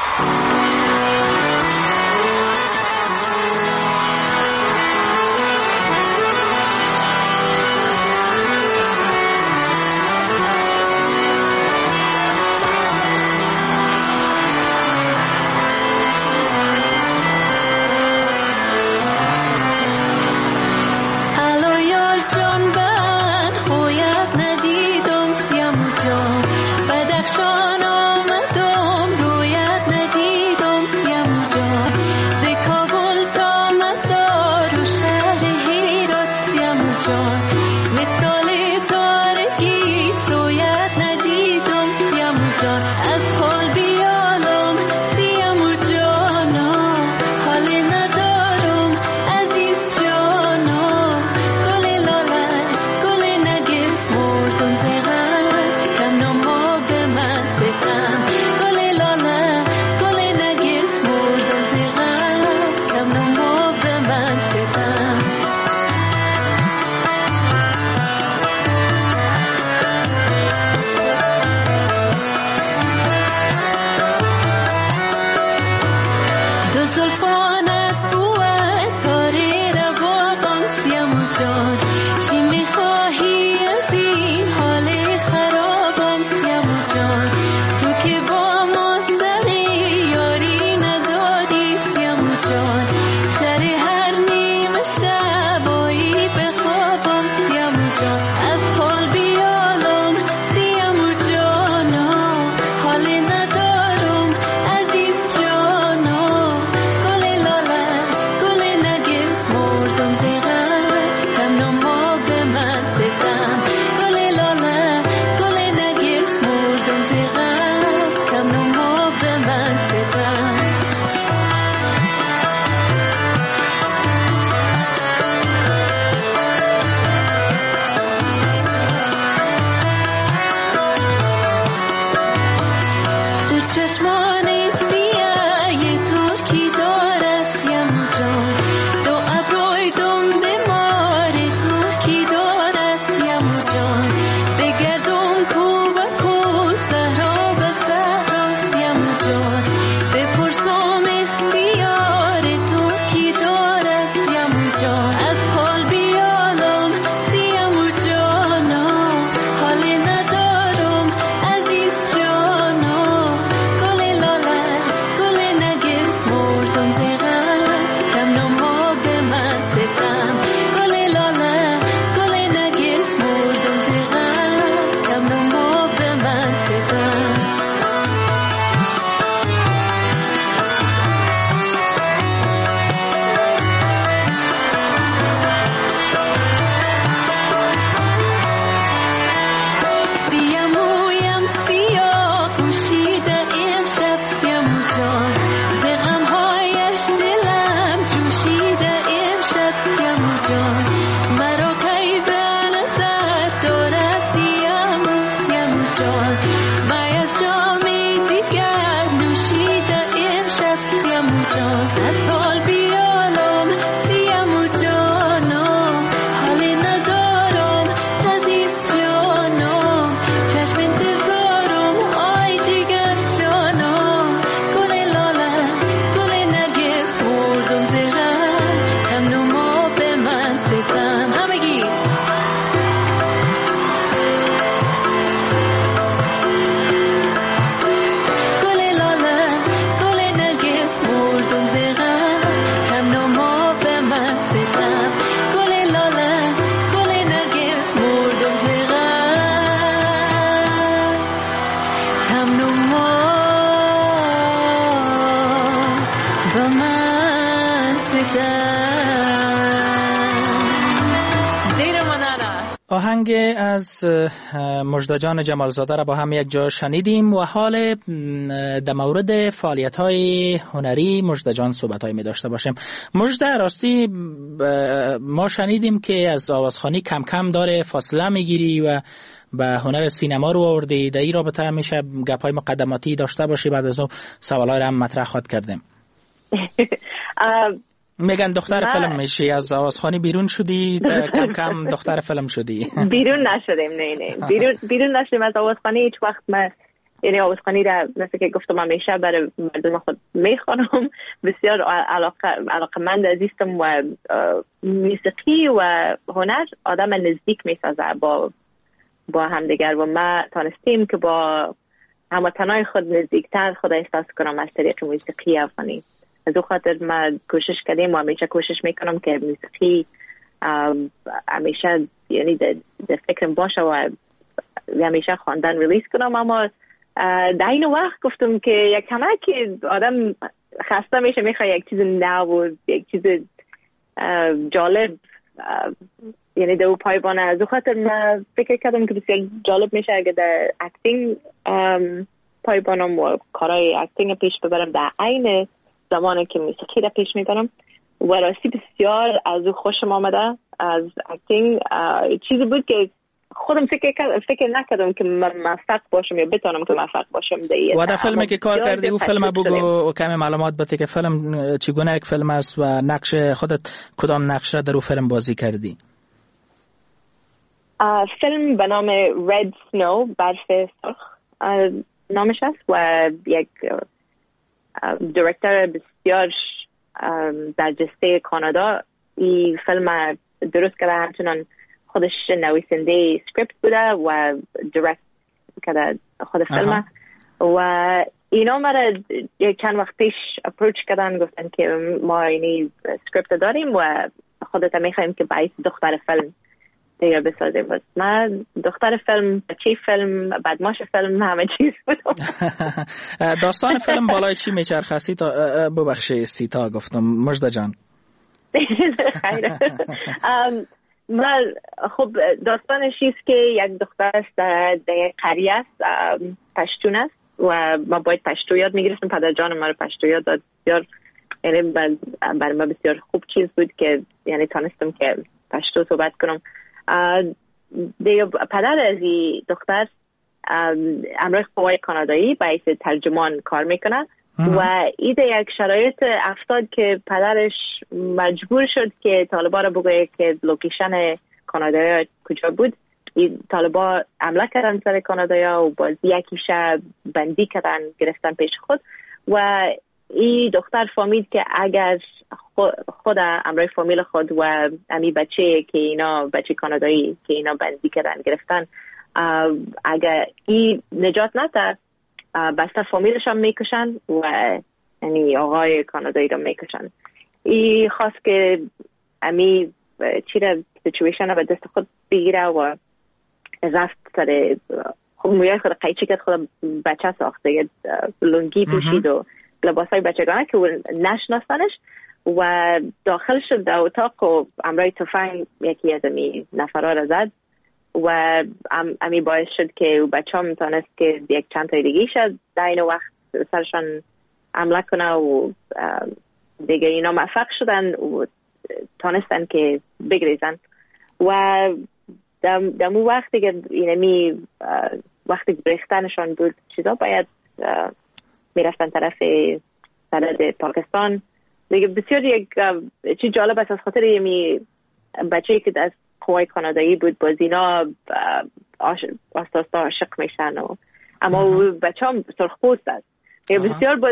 آهنگ از مژده جان جمالزاده را با هم یک جا شنیدیم و حال در مورد فعالیت‌های هنری مژده جان صحبت‌های می داشته باشیم. مژده، راستی ما شنیدیم که از آوازخوانی کم کم داره فاصله میگیری و به هنر سینما رو آوردی. در این رابطه میشه گپ‌های مقدماتی داشته باشی، بعد از اون سوال‌های را هم مطرح خواهد کردیم. میگن دختر فیلم میشی، از آوازخوانی بیرون شدی، کم کم دختر فیلم شدی. بیرون نشدیم، نه بیرون نشدیم از آوازخوانی. هیچ وقت من یعنی آوازخوانی را مثل که گفتم همیشه برای مردم خود میخوانم. بسیار علاقمند عزیزم و موسیقی و هنر آدم نزدیک میسازه با همدیگر و ما تانستیم که با هموطنای خود نزدیکتر خود احساس کنم از طریق موسیقی افغانی. از او خاطر ما کوشش کردیم و همیشه کوشش میکنم که موسیقی همیشه یعنی در فکرم باشه و همیشه خواندن ریلیز کنم. اما در این وقت گفتم که یک کمک که آدم خسته میشه، میخواد یک چیز نو و یک چیز جالب یعنی در او پایبانه. از او خاطر من فکر کردم که بسیار جالب میشه اگه در اکتینگ پایبانم و کارهای اکتینگ پیش ببرم در عین زمانی که موسیقی را پیش میبرم. و راستی بسیار از او خوشم آمده از اکتینگ. چیزی بود که خودم فکر نکردم که موفق باشم یا بتونم که موفق باشم. و در فیلمی که کار کردی او فیلم بگو و کمی معلومات بده که فیلم چگونه یک فیلم است و نقش خودت کدام نقش را در او فیلم بازی کردی؟ فیلم به نام رد سنو، برف سرخ نامش است و یک دایرکتور بسیار برجسته کانادا این فیلم درست کرده. همچنان خودش نویسنده سکریپت بوده و دایرکت کرده خود فیلم. و اینا مرا چند وقت پیش اپروچ کردن، گفتن که ما اینی سکریپت داریم و خودت میخوایم که باعث دختر فیلم دیگر بسازیم. بس من دختر فیلم، بچه فیلم، بدماش فیلم، همه چیز بودم. داستان فیلم بالای چی میچرخه؟ ببخشی سیتا گفتم مژده جان. خیره. من خب داستانش است که یک دختر است در قریه است، پشتون است و ما باید پشتو یاد میگرفتم. پدر جان ما رو پشتو یاد داد. بسیار یعنی برای من بسیار خوب چیز بود که یعنی تانستم که پشتو صحبت کنم. دیگه پدر از این دختر امروز قوای کانادایی باعث ترجمان کار میکنه و ایده یک شرایط افتاد که پدرش مجبور شد که طالبا رو بگه که لوکیشن کانادایی کجا بود. این طالبا حمله کردن سر کانادایا و باز یکی شب بندی کردن، گرفتن پیش خود و این دختر فهمید که اگر خود امروی فامیل خود و امی بچه که اینا بچه کانادایی که اینا بندی کردن گرفتن اگر این نجات نده بسته فامیلش هم میکشن و یعنی آقای کانادایی رو میکشن. این خواست که امی چی را سیچویشن به دست خود بگیره و رفت سر خود مویای خود قیچی که خود بچه ساخته، لنگی پوشید و لباسای بچگانه که نشناستنش و داخل شد در اتاق و امرای تفنگ یکی از امی نفرها را زد و امی باعث شد که بچه هم تانست که یک چند تای دیگه شد در این وقت سرشان حمله کنه و دیگه اینا موفق شدن و تانستن که بگریزن و در اون وقت دیگه اینمی وقتی بریختنشان بود چیزا باید میرفتن طرف سرحد پاکستان. دیگه بسیار یک چیز جالب است از خاطر یمی بچه‌ای که از قوای کانادایی بود باز اینا آساستا عاشق میشن و اما بچه هم سرخپوست است. بسیار باز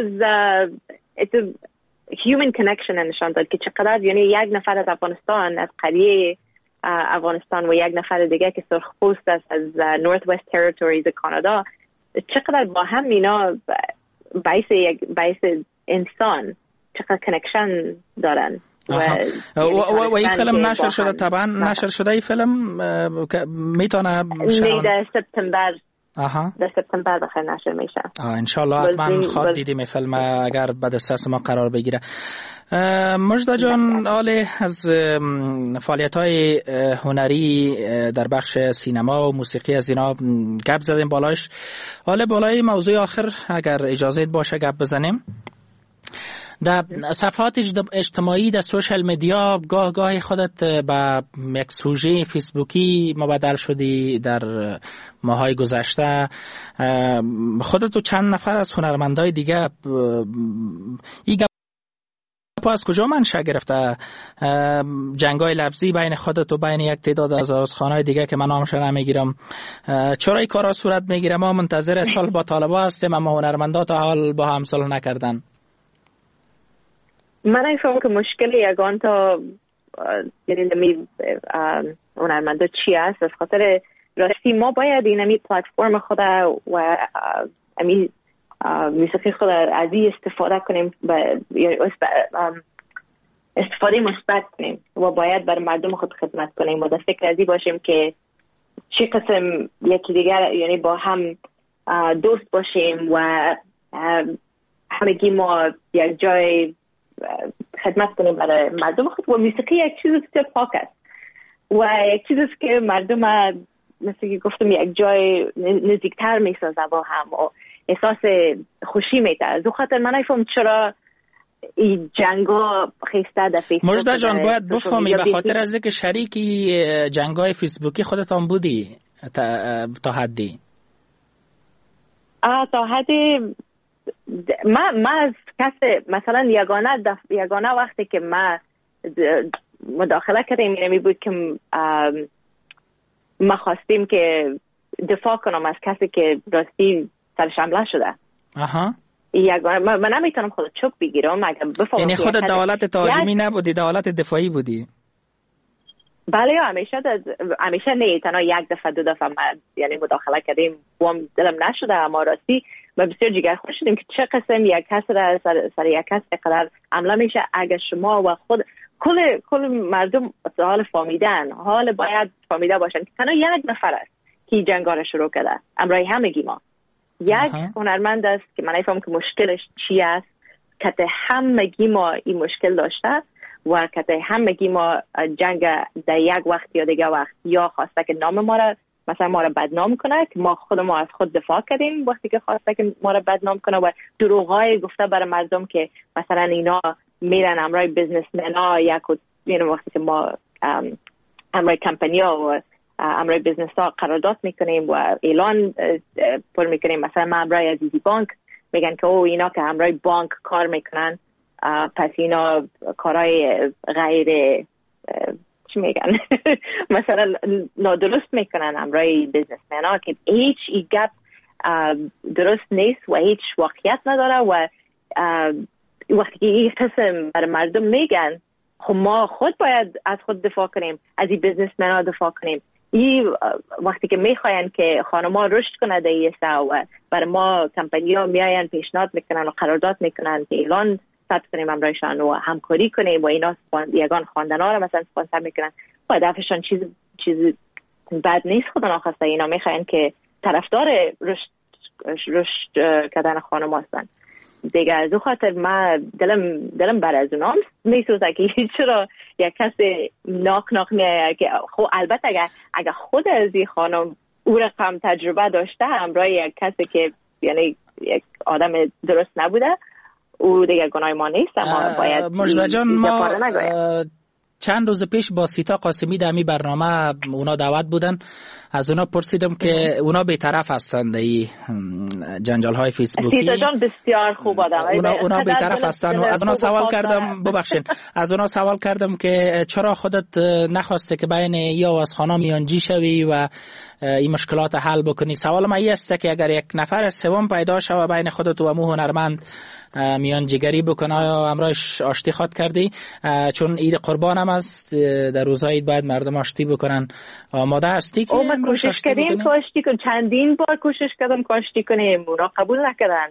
human connection نشان داد که چقدر یعنی یک نفر از افغانستان از قریه افغانستان و یک نفر دیگه که سرخپوست است از Northwest Territories کانادا چقدر با هم اینا باعث انسان چقدر کنکشن دارن. و این فیلم نشر شده طبعا نشر شده این فیلم میتونه در سپتامبر در سپتامبر بخیر نشر میشه. انشالله حتما خواد دیدیم فیلم اگر به دسترس ما قرار بگیره. مجدا جان، حالا از فعالیت‌های هنری در بخش سینما و موسیقی از اینا گپ زدیم بالاش. حالا بالای موضوع آخر اگر اجازه باشه گپ بزنیم. در صفحات اجتماعی در سوشال مدیا گاه خودت به یک سوژه فیسبوکی مبادل شدی در ماهای گذشته. خودت و چند نفر از هنرمندای دیگه این گپ از کجا منشأ گرفته؟ جنگای لفظی بین خودت و بین یک تعداد از آشناهای دیگه که من نامش نمیگیرم، چرا این کارا صورت میگیره؟ ما منتظر صلح با طالبان هستیم اما هنرمندا تا حال با هم صلح نکردن. من ایفهم که مشکل یگان تا یعنی نمی هنرمندا چی است؟ از خاطر راستی ما باید این امی پلتفرم خود و امی موسیقی خود از این استفاده کنیم، استفاده مثبت کنیم و باید بر مردم خود خدمت کنیم و در فکر ازی باشیم که چه قسم یکی دیگر یعنی با هم دوست باشیم و همگی ما یک جای خدمت کنیم برای مردم خود. و موسیقی یک چیز بسیار پاک است و یک چیز است که مردم مثل که گفتم یک جای نزدیکتر میسازه با هم و احساس خوشی میده. از خاطر من ایفهم چرا این جنگا خیسته در فیسبوک. مجدا جان باید بفهمی به خاطر از اینکه شریکی جنگای فیسبوکی خودتان بودی تا حدی. تا حدی ما از کس مثلا یگانه وقتی که ما مداخله کردیم یعنی بود که ما خواستیم که دفاع کنم از کسی که راستی سرش حمله شده. یگانه من نمیتونم خود چوب بگیرم اگر بفهمم. یعنی خود دولت تهاجمی نبودی، دولت دفاعی بودی؟ بله همیشه نه، تنها یک دفعه دو دفعه یعنی مداخله کردیم و دلم نشده، اما راستی ما بسیار جگر خوش شدیم که چه قسم یک کس را سر یک کس قدر حمله میشه. اگر شما و خود کل مردم حال فهمیدن، حال باید فهمیده باشن که تنها یک نفر است که جنگ را شروع کرده، امرای همگی ما. یک هنرمند است که من نفهم که مشکلش چی است، که همگی ما این مشکل داشته و که همگی ما جنگ در یک وقت یا دیگه وقت یا خواسته که نام ما را مثلا ما را بدنام کنه، که ما خود ما از خود دفاع کردیم وقتی که خواسته که ما را بدنام کنه و دروغای گفته برای مردم که مثلا اینا میرن امرای بیزنسمن ها یک وقتی که ما امرای کمپانی ها و امرای بیزنس ها قرارداد میکنیم و اعلان پر میکنیم، مثلا ما امرای عزیزی بانک میگن که او اینا که امرای بانک کار میکنن پس اینا کارهای غیر چی میگن مثلا نادرست میکنن امرای بیزنسمن ها که هیچ ای گپ درست نیست و هیچ واقعیت نداره. و وقتی که این قسم برای مردم میگن خب ما خود باید از خود دفاع کنیم، از این بیزنسمن ها دفاع کنیم. این وقتی که میخواین که خانما رشد کنه در این و برای ما کمپانی ها میاین پیشنهاد میکنن و قرارداد میکنن که اعلان ثبت کنیم امرایشان و همکاری کنیم و اینا یگان خواندن ها رو مثلا سپانسر میکنن و هدفشان چیز بد نیست. خدا ناخواسته اینا میخواین که طرفدار رشد کردن خانم هستن دیگه. از او خاطر من دلم بر از اونام میسوزه که چرا یک کس ناک میایه که خب البته اگر خود از این خانم او رقم تجربه داشته همراه یک کسی که یعنی یک آدم درست نبوده او دیگه گناه ما نیست، اما باید مجدا جان ما چند روز پیش با سیتا قاسمی در می برنامه اونا دعوت بودن، از اونا پرسیدم که اونا بی‌طرف هستند ای جنجال های فیسبوکی. سیتا جان بسیار خوب آدم اونا بی‌طرف هستند. از اونا سوال کردم ببخشید از اونا سوال کردم که چرا خودت نخواسته که بین یا از خانم میانجی شوی و این مشکلات حل بکنی. سوال من این است که اگر یک نفر سوم پیدا شود بین خودت و مو هنرمند میانجیگری بکنه یا امرایش آشتی خواد کردی؟ چون عید قربان هم است، در روزهای عید باید مردم آشتی بکنن. آماده هستی که ما کوشش کردیم که آشتی کنیم، چندین بار کوشش کردم که آشتی کنیم، اونا قبول نکردن.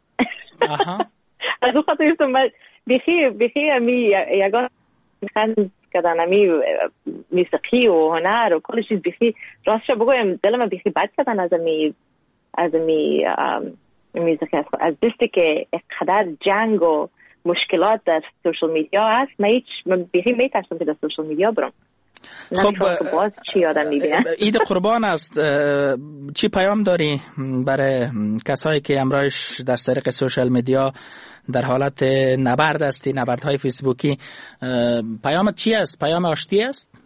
از اون خاطر گفتم بخی امی یگان میخوان کردن امی موسیقی و هنر و کل چیز بخی راستش بگویم دلم بخی بد کردن از امی از موسیقی است. از دستی که اقدر جنگ و مشکلات در سوشال میدیا هست، من بیخی میترسم که در سوشال میدیا برم. خب باز چی آدم میبینه؟ عید قربان است، چی پیام داری برای کسایی که امروز در طریق سوشال میدیا در حالت نبرد هستی، نبردهای فیسبوکی؟ پیامت چی است؟ پیام آشتی است؟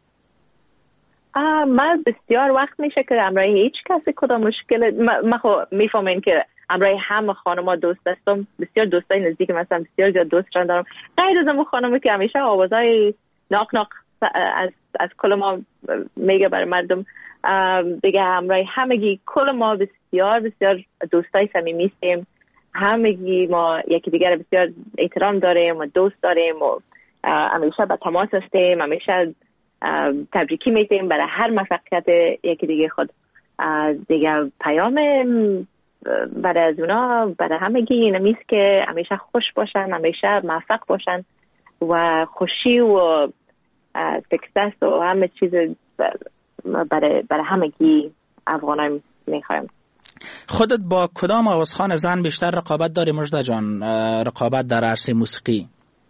من بسیار وقت میشه که امروز هیچ کسی کدام مشکل من میفهمین که امروز همه خانما دوست هستم، بسیار دوستای نزدیک مثلا بسیار زیاد دوست دارم، غیر از اون خانمی که همیشه آوازای ناک از کل ما میگه برای مردم دیگه. امروز همگی کل ما بسیار بسیار دوستای صمیمی هستیم، همگی ما یکی دیگر بسیار احترام داریم و دوست داریم و همیشه به تماس هستیم، همیشه تبریکی میتیم برای هر موفقیت یکی دیگه خود. دیگه پیام برای از اونا برای همگی اینمیست که همیشه خوش باشن، همیشه موفق باشن و خوشی و سکسس و همه چیز برای همگی افغانان میخوایم. خودت با کدام آوازخوان زن بیشتر رقابت داری مژده جان، رقابت در عرصه موسیقی؟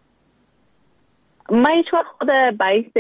من هیچ وقت خود باعث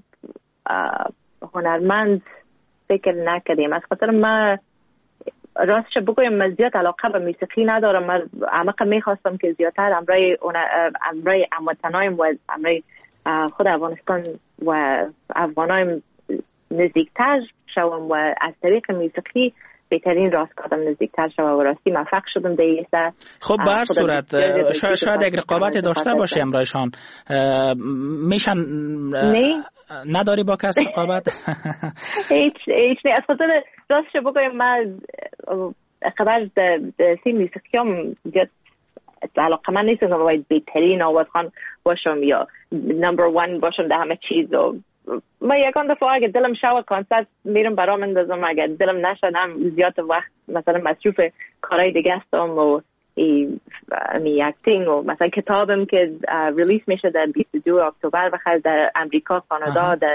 هنرمند فکر نکردیم، از خاطر من راستش بگویم من زیاد علاقه به موسیقی ندارم. من عمق میخواستم که زیادتر امرای هموطنایم و امرای خود افغانستان و افغانایم نزدیکتر شوم و از طریق موسیقی بهترین راست کردم نزدیکتر شوم و راستی موفق شدم دیگه. خب به هر صورت شاید یک رقابت داشته باشه امرایشان، میشن نداری با کس رقابت؟ هیچ نه، از خاطر راستش بگویم من قدر سی موسیقی هم زیاد علاقه من نیستم که باید بهترین آوازخوان باشم یا نمبر 1 باشم در همه چیز. و من یکان دفعه اگه دلم شوه کانسرت میرم برام اندازم، اگه دلم نشدم زیاد وقت مثلا مصروف کارهای دیگه هستم و اکتینگ و مثلا کتابم که ریلیز میشه در 22 اکتبر بخیر در امریکا، کانادا، در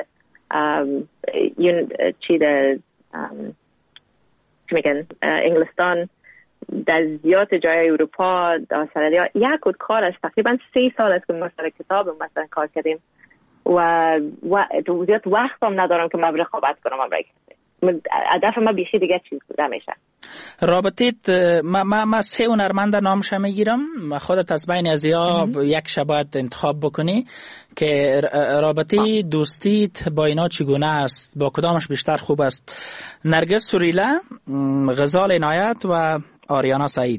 انگلستان، در زیاد جای اروپا، در استرالیا. یک کار است تقریبا 3 سال است که ما سر کتابم مثلا کار کردیم و زیاد وقت هم ندارم که من رقابت کنم. هدف من بیشتر دیگه چیز بوده میشه. رابطیت ما 3 هنرمند نامش میگیرم، خودت از بین ازیا یک شباید انتخاب بکنی که رابطه دوستیت با اینا چگونه است، با کدامش بیشتر خوب است؟ نرگس سوریلا، غزال عنایت و آریانا سعید.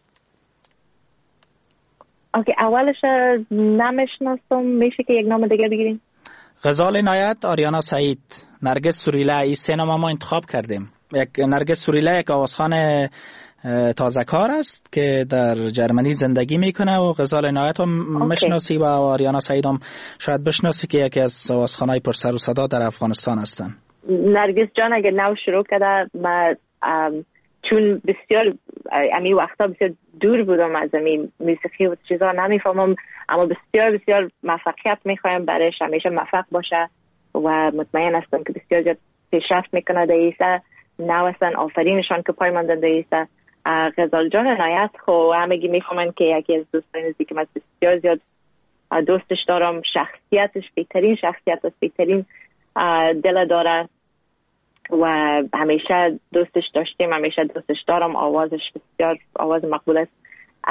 اوکی، اولش نمیشناسم، میشه که یک نام دیگه بگیریم؟ غزال عنایت، آریانا سعید، نرگس سوریلا، این 3 نام ما انتخاب کردیم. نرگس سوریلا یک آوازخوان تازه کار است که در جرمنی زندگی میکنه و غزال عنایت هم میشناسی و آریانا سعید هم شاید بشناسی که یکی از آوازخوانای پر سر و صدا در افغانستان هستن. نرگس جان اگه نو شروع کرده، من چون بسیار امی وقتا بسیار دور بودم از امی موسیقی و چیزا نمیفهمم، اما بسیار بسیار موفقیت میخوایم برایش، همیشه موفق باشه و مطمئن هستم که بسیار زیاد پیشرفت میکنه دیسه. نو هستن، آفرینشان که پای ماندن دیسه. غزال جان عنایت خو همگی میفهمن که یکی از دوستان نزدیک من، بسیار زیاد دوستش دارم، شخصیتش بهترین شخصیت است، بهترین دل داره و همیشه دوستش داشتیم، همیشه دوستش دارم. آوازش بسیار آواز مقبول است.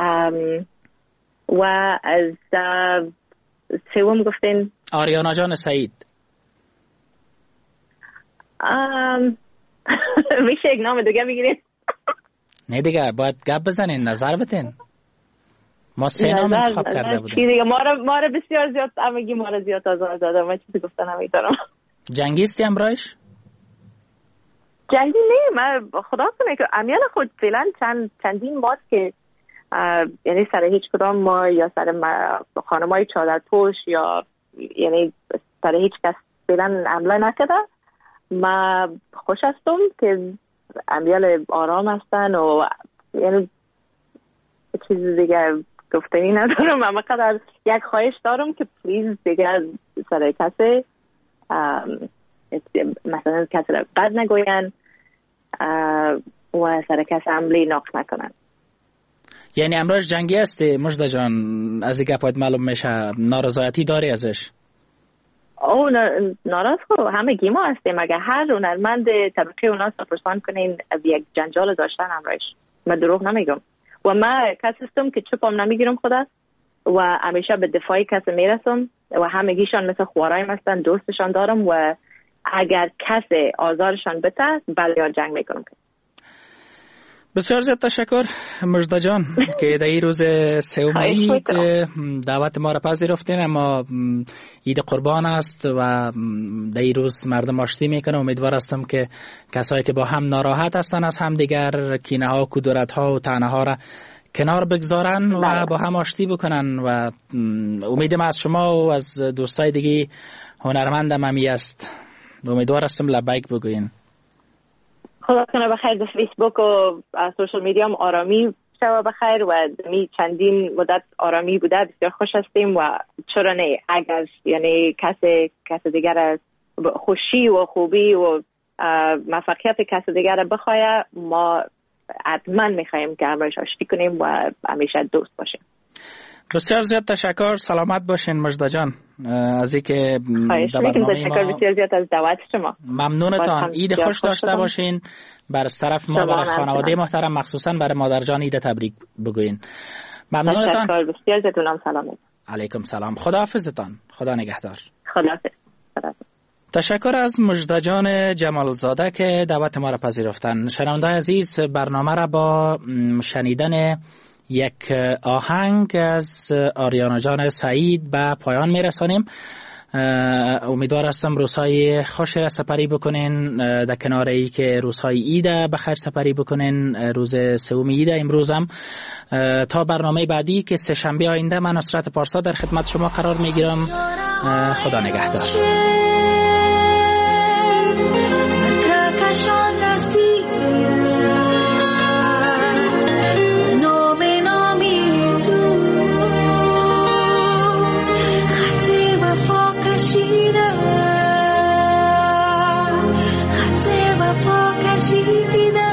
و از سوم گفتین آریانا جان سعید. میشه یک نام دیگه بگیرید؟ نه دیگه، باید گپ بزنین، نظر بتین. ما 3 نام انتخاب کرده بودیم. دیگه ما را بسیار زیاد همگی ما را زیاد آزار داده. من چیزی گفتن نمیدارم. جنگیستی امرایش؟ جنگی نه، من خدا کنه که امیال خود فعلا چندین بار که یعنی سر هیچ کدام ما یا سر خانمای چادر پوش یا یعنی سر هیچ کس فعلا حمله نکرده. ما خوش هستم که امیال آرام هستن و یعنی چیز دیگه گفتنی ندارم. اما قدر یک خواهش دارم که پلیز دیگه سر کسی مثلا کسی را بد نگوین و سر کس حمله نقص نکنن. یعنی امروز جنگی هستی مجده جان؟ از این گپات معلوم میشه نارضایتی داری ازش؟ او ناراض خب همه گیما هستیم. اگر هر هنرمند طبقه اونا پرسان کنین از یک جنجال داشتن امروز، من دروغ نمیگم و من کسی هستم که چپم نمیگیرم خدا و همیشه به دفاع کسی میرسم و همگیشان مثل خواراییم هستن، دوستشان دارم و اگر کسی آزارشان بده بله جنگ میکنم. بسیار زیاد تشکر مجده جان که در این روز سوم عید دعوت ما را پذیرفتین. اما عید قربان است و در این روز مردم آشتی میکنه. امیدوار هستم که کسایی که با هم ناراحت هستن از هم دیگر کینه ها، کدورت ها و طعنه ها را کنار بگذارن و با هم آشتی بکنن و امیدم از شما و از دوستای دیگه هنرمندم همی است. امیدوار هستم لبیک بگوین. خدا کنه بخیر. در فیسبوک و سوشل میدیا هم آرامی شما بخیر و می چندین مدت آرامی بوده. بسیار خوش هستیم و چرا نه اگر یعنی کس دیگر خوشی و خوبی و موفقیت کس دیگر بخواه، ما حتما میخوایم که همراهش آشتی کنیم و همیشه دوست باشیم. بسیار زیاد تشکر. سلامت باشین مجده جان از اینکه تشکر بسیار زیاد از دعوت شما. ممنونتان. عید خوش داشته باشین. بر طرف ما برای خانواده محترم مخصوصا برای مادر جان عید تبریک بگوین. ممنونتان. تشکر بسیار زیاد. سلام. علیکم سلام. خداحافظتان. خدا نگهدار. خداحافظ. تشکر از مجده جان جمالزاده که دعوت ما را پذیرفتن. شنوندگان عزیز، برنامه را با شنیدن یک آهنگ از آریانا جان سعید به پایان میرسانیم. امیدوار هستم روزهای خوشی را سپری بکنین، در کنار ای که روزهای عید بخیر سپری بکنین. روز سوم عید امروز هم. تا برنامه بعدی که سه شنبه آینده من نصرت پارسا در خدمت شما قرار میگیرم. خدا نگهدار. خط وفا کشیده